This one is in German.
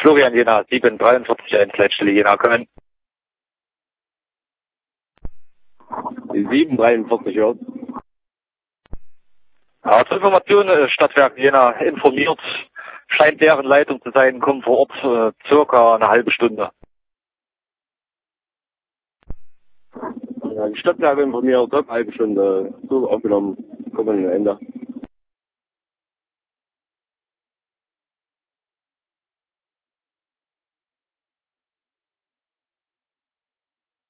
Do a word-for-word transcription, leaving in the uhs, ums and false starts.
Florian Jena, sieben dreiundvierzig eins, Leitstelle Jena, Köln. sieben dreiundvierzig, ja. Ja, zur Information, äh, Stadtwerk Jena informiert, scheint deren Leitung zu sein, kommen vor Ort äh, circa eine halbe Stunde. Ja, die Stadtwerke informiert, eine halbe Stunde, so aufgenommen, kommen wir am Ende.